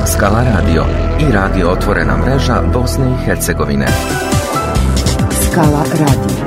Skala Radio i radio Otvorena mreža Bosne i Hercegovine. Skala Radio.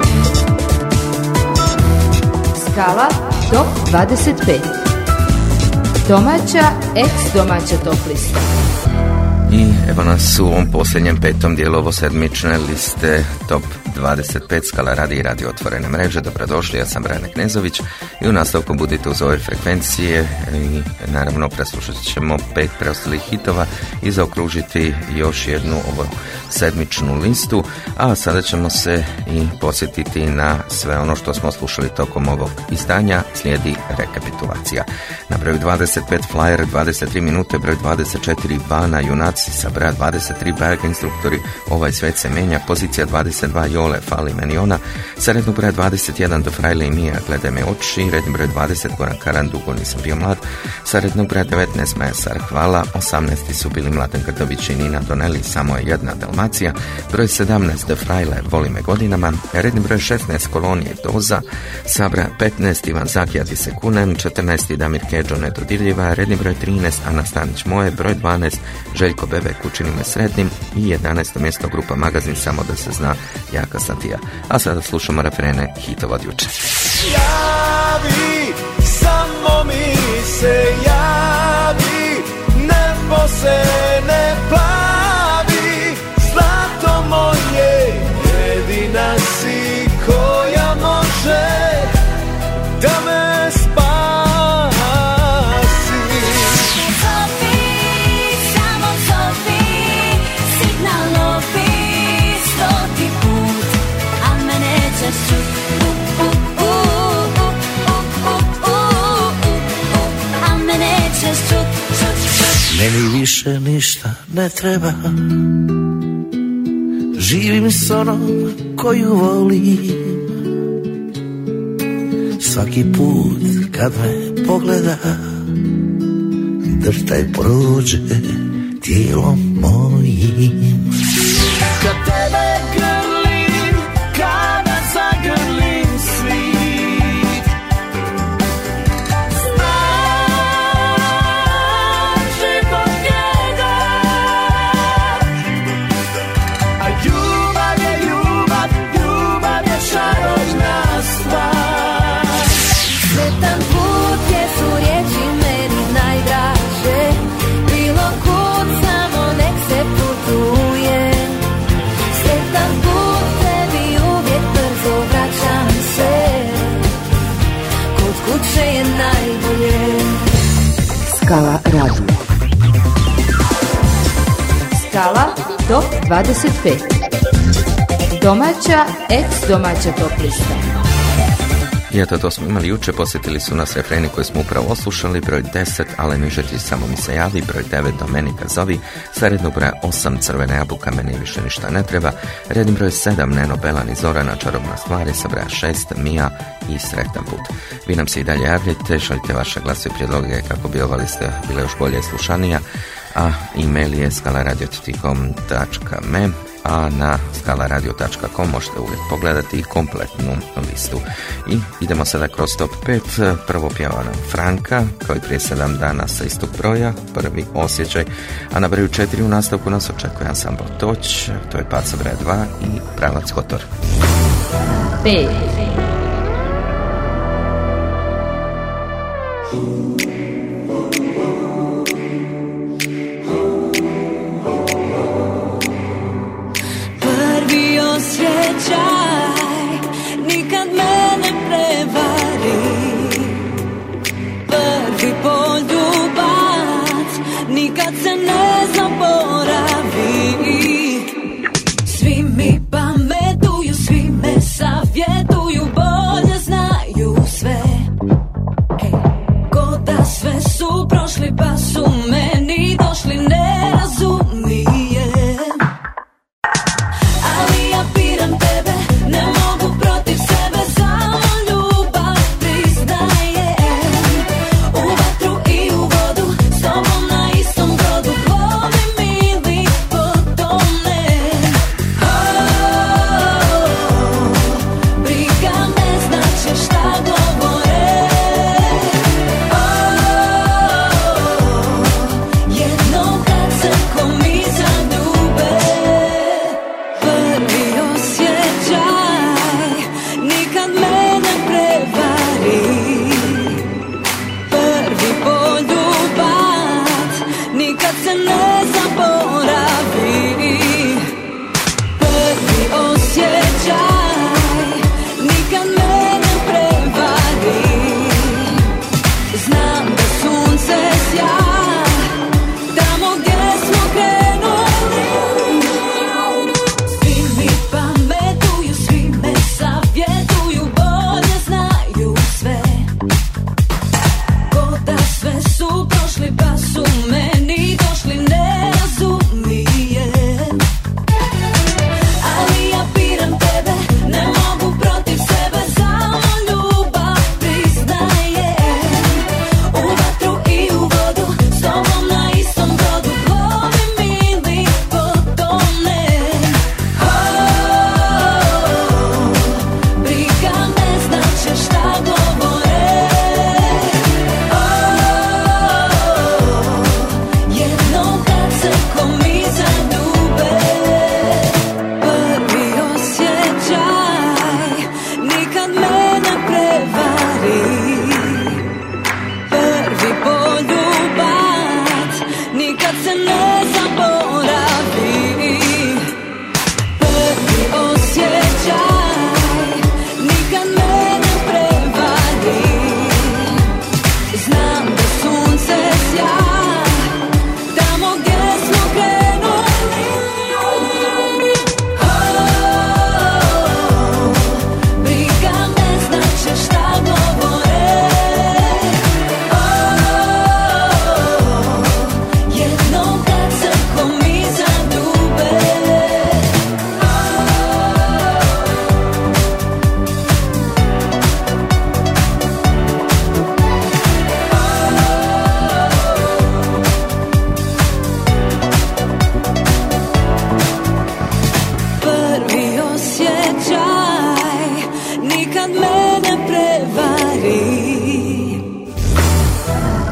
Skala Top 25. Domaća, ex-domaća top lista. I evo nas u ovom posljednjem petom dijelu ovosedmične liste Top 25 Skala Radio i radio Otvorene mreže. Dobrodošli, ja sam Brane Knezović i u nastavku budite uz ove frekvencije i naravno preslušat ćemo 5 preostalih hitova i zaokružiti još jednu ovo sedmičnu listu, a sada ćemo se i posjetiti na sve ono što smo slušali tokom ovog izdanja. Slijedi rekapitulacija. Na broju 25 Flyer, 23 minute, broj 24 Bana, Junaci sa broja 23 Berg instruktori, ovaj svet se menja, pozicija 22 Jole, Fali meni ona, sa rednog broja 21 Do Frajle i Mija, Gledaj me oči, redni broj 20 Goran Karan, Dugo nisam bio mlad, sa rednog broja 19 Maja Sar, Hvala, 18 su bili Mladen Grdović i Nina Doneli, Samo je jedna Dalmacija, broj 17 De Frajle, Voli me godinama, redni broj 16 Kolonije Doza, sa broja 15 Ivan Zakija Di se kunem, 14 Damir Keđo Nedodirljiva, redni broj 13 Ana Stanić Moje, broj 12 Željko Bebek Učini me sretnim i 11. mjesto grupa Magazin Samo da se zna Jaka Satija. A sada slušamo refrene hitova od juče. Javi, samo mi se javi, nebo se ne plavi, zlato moje, jedina si koja može da me spasi. Meni više ništa ne treba, živim s onom koju volim. Svaki put kad me pogleda, drhtaj prođe tijelom mojim. Kad tebe grlim, kada zagrlim svit, znam život jedan, a ljubav je ljubav, ljubav je čarobna stvar. Sretan put gdje su riječi meni najdraže, bilo kud samo nek se putuje. Sretan put tebi uvijek brzo vraćam se, kod kuće je najbolje. Skala Radio. Skala Top 25. Domaća, ex-domaća top lista. I eto, to smo imali juče, posjetili su nas refreni koje smo upravo oslušali, broj 10, Ale Mižetić Samo mi se javi, broj 9, Domenika zovi, sa rednog broja 8, Crvena jabuka, meni više ništa ne treba, redni broj 7, Neno Belan i Zorana, Čarobna stvari, sa broja 6, Mija i Sretan put. Vi nam se i dalje javljajte, šaljite vaše glasove i prijedloge kako bi ova lista bila još bolje slušanija, a e-mail je skalaradiotitikom.me, a na skalaradio.com možete uvijek pogledati kompletnu listu. I idemo sada kroz top 5. Prvo pjeva nam Franka, kao i prije 7 dana sa istog broja, Prvi osjećaj, a na broju 4 u nastavku nas očekuje ansambl Toć, to je Pad sa broja 2 i Pravac Kotor. 5. Osjećaj, nikad me ne prevari. Prvi poljubac, nikad se ne zaboravi. Svi mi pametuju, svi me savjetuju, bolje znaju sve. Ko da sve su prošli pa su meni došli, ne razumijem. Ne mogu protiv sebe, samo ljubav priznajem. U vatru i u vodu, s tobom na istom brodu, plovim ili potonem. Briga ne znači šta govore.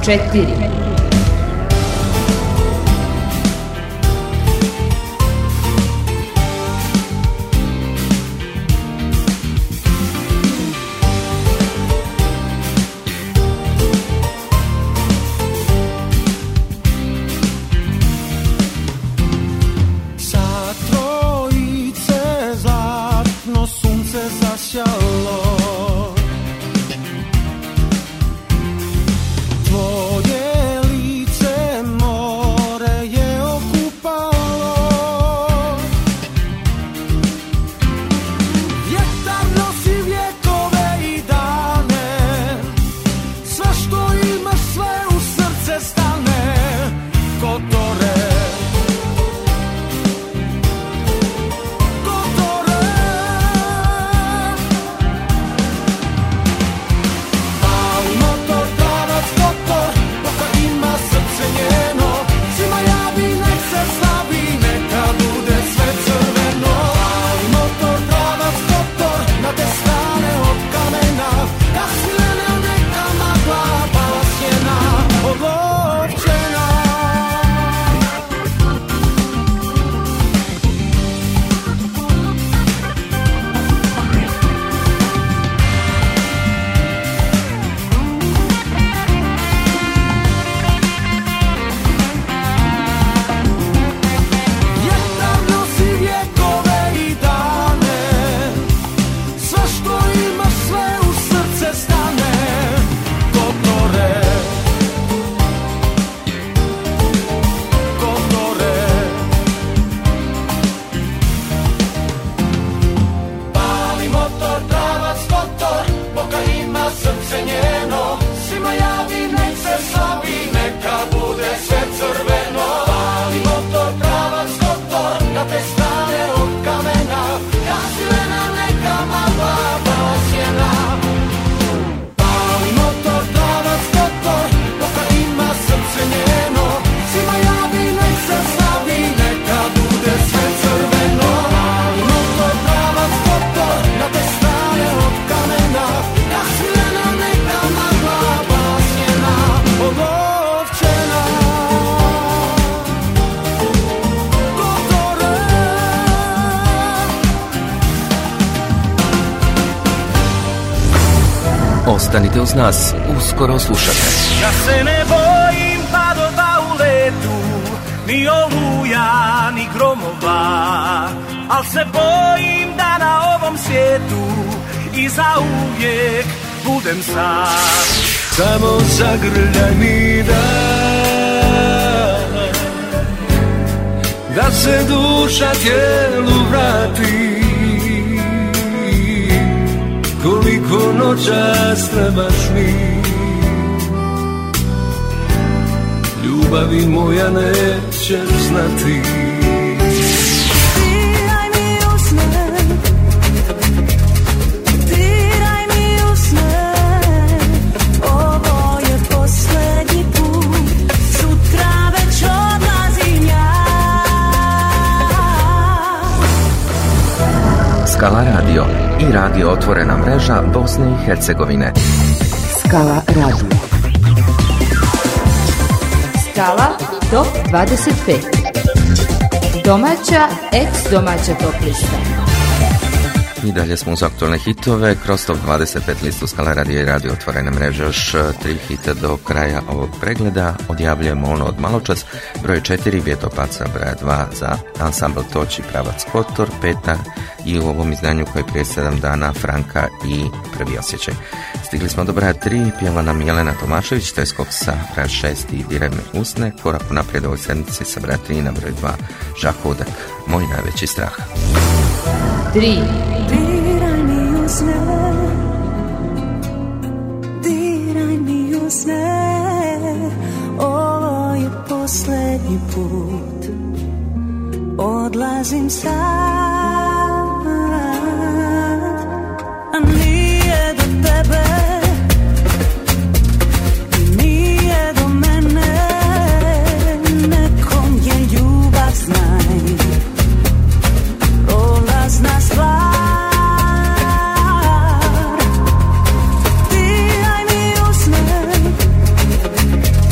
4. Ostanite uz nas, uskoro slušate. Ja se ne bojim padova u letu, ni oluja, ni gromova, al se bojim da na ovom svijetu i zauvijek budem sam. Samo zagrljaj mi da se duša tijelu vrati. Koliko noćas trebaš mi, ljubavi moja nećeš znati. Diraj mi u sne, diraj mi u sne, ovo je posljednji put, sutra već odlazim ja. Skala radio i radio Otvorena mreža Bosne i Hercegovine. Skala radio. Skala top 25. Domaća, ex-domaća top lista. I dalje smo uz aktualne hitove, kroz top 25 listu Skala radija i radio Otvorene mreže. Još 3 hita do kraja ovog pregleda. Odjavljujemo ono od maločas. Broj 4 Vjetopaca, broja 2 za ansambl Toči Pravac Kotor, 5 i u ovom izdanju koji prije 7 dana Franka i Prvi osjećaj. Stigli smo do broja 3, pjeva nam Jelena Tomašević, to je skok sa broja 6 i Diraj mi usne, korak unaprijed ovoj sedmici sa broja 3 na broj 2 Žak Hudak, Moj najveći strah. 3. Diraj mi u sne, diraj mi u sne, ovo je posljednji put, odlazim sad, a nije do tebe, nije do mene, nekom je ljubav znaj, prolazna stvar. Diraj mi u sne,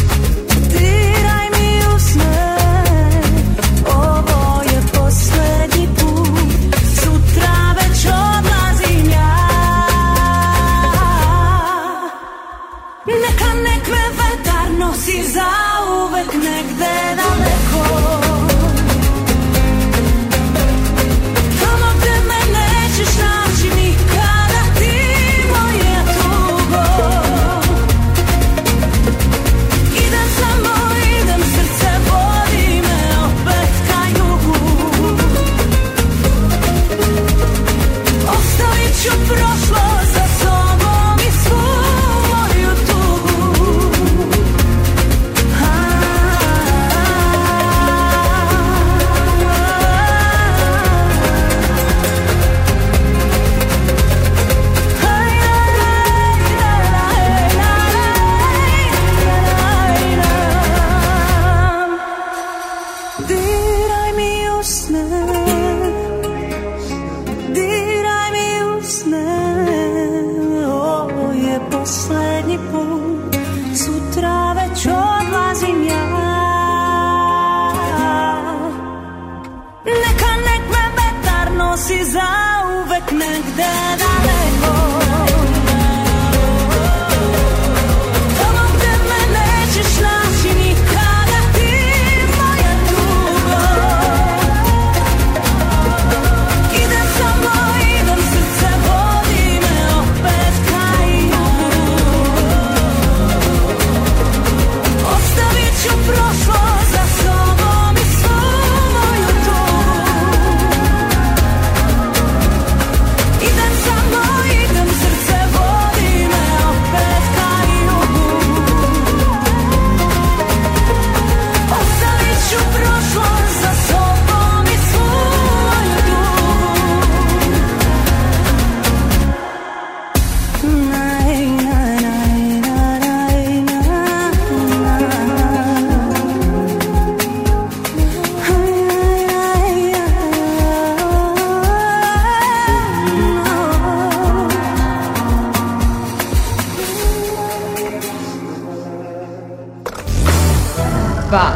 negde daleko. Tamo gde me nećeš naći nikada ti, moja tugo. Idem samo, idem, srce vodi me opet ka jugu. Ostavit ću prošlost za sobom i svu moju tugu. Idem samo, idem, srce vodi me opet ka jugu. Ostavit ću prošlost za sobom i svu moju Dva.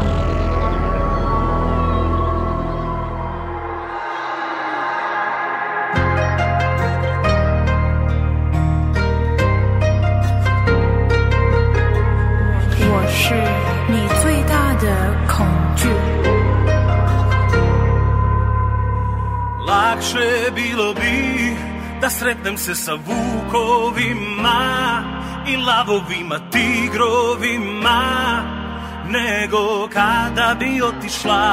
Lakše bilo bi da sretnem se sa vukovima i lavovima, tigrovima, nego kada bi otišla.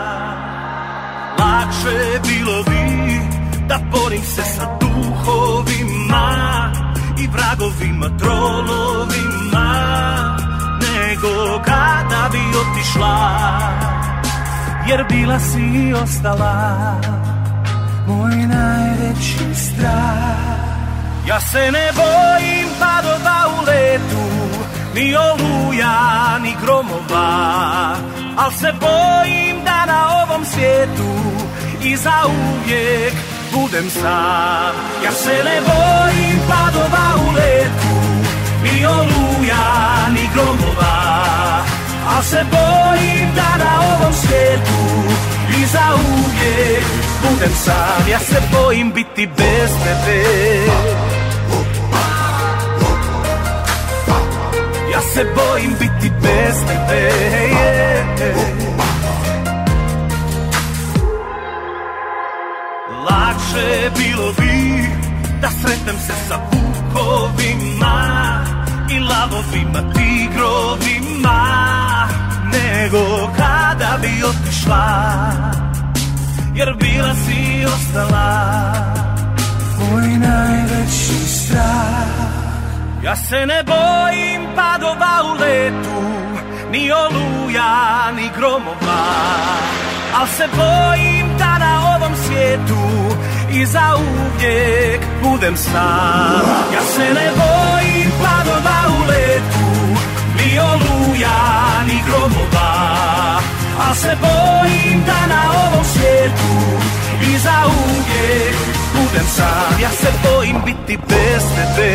Lakše bilo bi da borim se sa duhovima i vragovima, trolovima, nego kada bi otišla. Jer bila si i ostala moj najveći strah. Ja se ne bojim padova u letu, ni oluja, ni gromova, al se bojim da na ovom svijetu i zauvijek budem sam. Ja se ne bojim padova u letu, ni oluja, ni gromova, al se bojim da na ovom svijetu i zauvijek budem sam. Ja se bojim biti bez tebe. Ja se bojim biti bez tebe. Lakše bilo bi da sretnem se sa vukovima i lavovima, tigrovima, nego kada bi otišla. Jer bila si i ostala moj najveći strah. Ja se ne bojim padova u letu, ni oluja, ni gromova, al se bojim da na ovom svijetu i zauvijek budem sam. Ja se ne bojim padova u letu, ni oluja, ni gromova, al se bojim da na ovom svijetu i zauvijek budem sam. Ja se bojim biti bez tebe.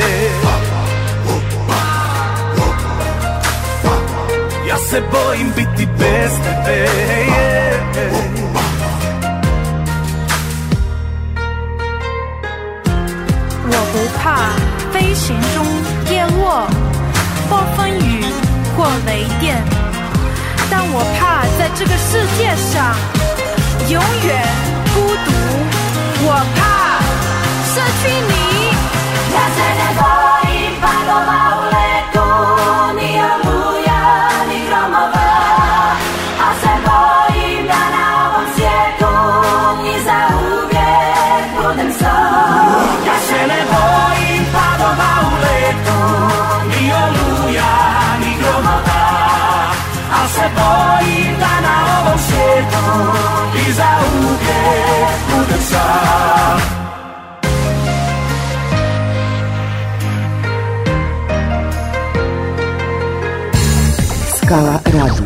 Ja se bojim biti bez tebe. 我不怕飞行中跌落，暴风雨或雷电，但我怕在这个世界上永远孤独。我怕失去你。 Ja se ne bojim padova u letu, ni oluja, ni gromova, a se bojim da na ovom svijetu i zauvijek budem sam. Ja se ne bojim padova u letu, ni oluja, ni gromova, a se bojim da na ovom svijetu i zauvijek budem sam. Skala radio.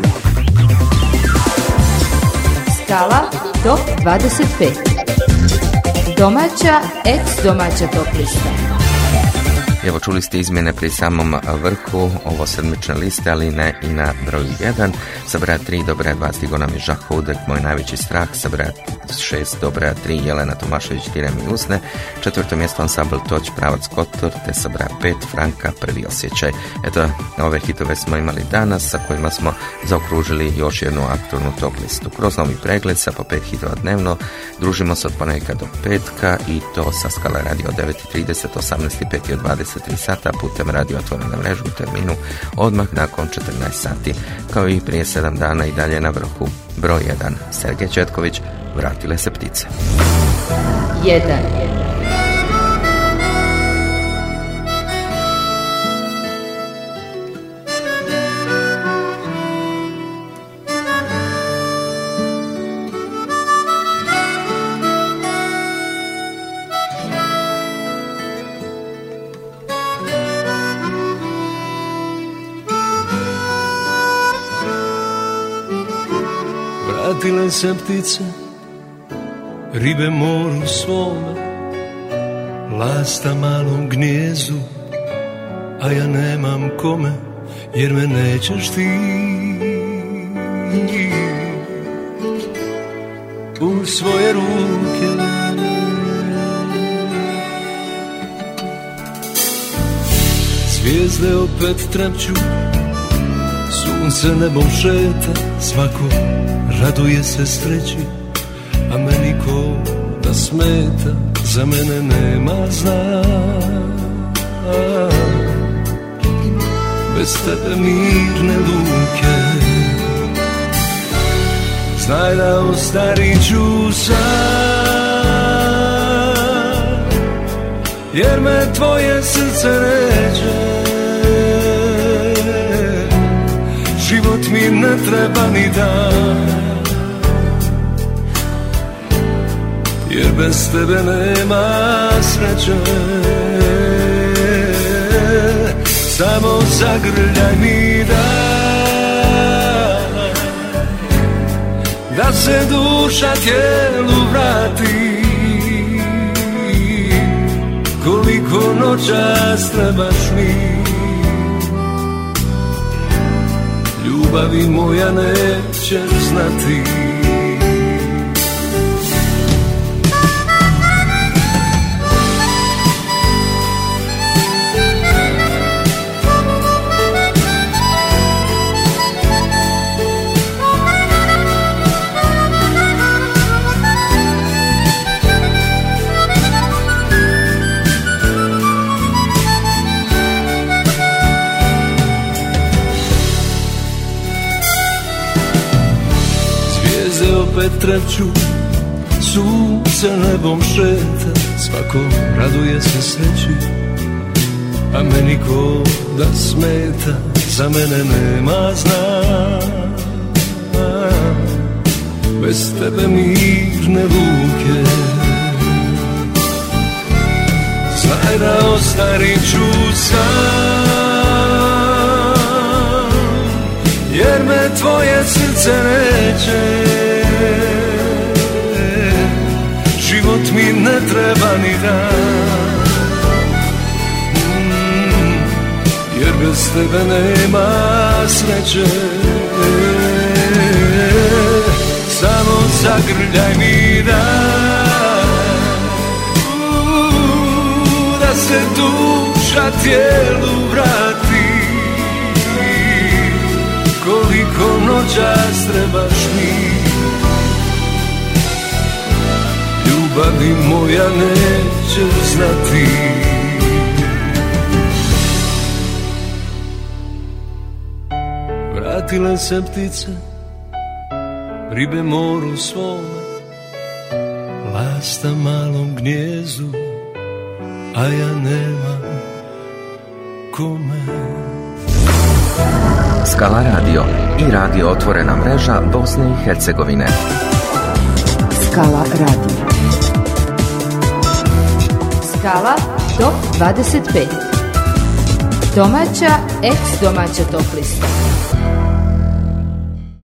Skala top 25. Domaća, ex domaća top lista. Evo, čuli ste izmjene pri samom vrhu ovo sedmične liste, ali ne i na broju 1. Sa broja 3 do broja 2 stigo nam je Žak Hudek, Moj najveći strah. Sa broja 6 do broja 3 Jelena Tomašević, Direm i usne. 4. mjesto ansambl Toć, Pravac Kotor, te sa broja 5 Franka, Prvi osjećaj. Eto, ove hitove smo imali danas, sa kojima smo zaokružili još jednu aktualnu top listu. Kroz novi pregled sa po 5 hitova dnevno družimo se od ponedjeljka do petka i to sa Skala Radio 9.30, 18.05 i od 23 sata putem radio otvorene mreže u terminu odmah nakon 14 sati. Kao i prije 7 dana i dalje na vrhu broj 1 Sergej Četković, Vratile se ptice. 1. Vratile se ptice, ribe moru svome, lasta malom gnijezdu, a ja nemam kome, jer me nećeš ti. U svoje ruke zvijezde opet trepću, sunce nebom šeta, svako raduje se sreći, a meni ko da smeta, za mene nema zna. Bez tebe mirne luke, znaj da ostarit ću sam, jer me tvoje srce neće. Život mi ne treba ni dan, jer bez tebe nema sreće. Samo zagrljaj mi dan, da se duša tijelu vrati. Koliko noćas trebaš mi, ljubavi moja nećeš znati. Opet trepću, sunce nebom šeta, svako raduje se sreći, a meni ko da smeta, za mene nema zna. Bez tebe mirne luke, znaj da ostarit ću sam, jer me tvoje srce neće. Život mi ne treba ni dan, jer bez tebe nema sreće. Samo zagrljaj mi dan, da se duša tijelu vrati. Koliko noćas trebaš mi, ljubavi moja nećeš znati. Vratile se ptice, ribe moru svome, lasta malom gnijezdu, a ja nemam kome. Skala Radio i radio otvorena mreža Bosne i Hercegovine. Skala Radio. Skala Top 25. Domaća, ex-domaća top lista.